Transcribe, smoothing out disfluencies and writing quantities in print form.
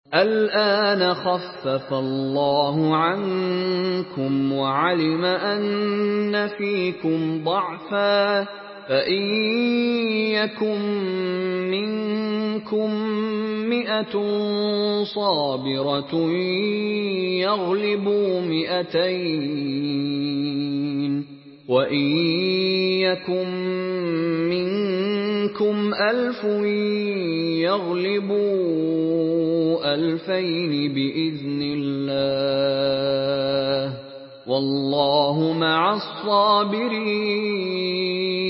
الْآنَ خَفَّفَ اللَّهُ عَنكُمْ وَعَلِمَ أَنَّ فِيكُمْ ضَعْفًا، فَإِن يَكُن مِّنكُم 100 صَابِرَةٌ يَغْلِبُوا 200ين، وَإِن يَكُن مِّنكُمْ 1000 يَغْلِبُوا 2000 بِإِذْنِ اللَّهِ ۗ وَاللَّهُ مَعَ الصَّابِرِينَ.